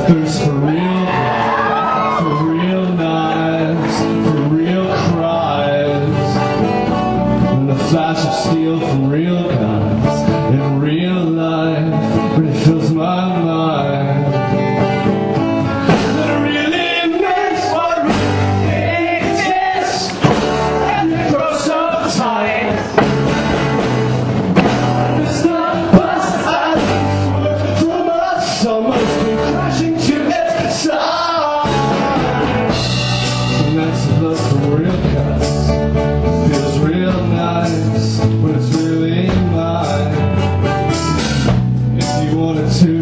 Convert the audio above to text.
Thirst for real knives, for real cries, and the flash of steel from real guns in real life, but it fills my mind. That really makes what really exists, and it grows so tight. It's not bust out from us, almost been crashing to its side. And that's the love for real cuts. Feels real nice, but it's really mine. If you wanted to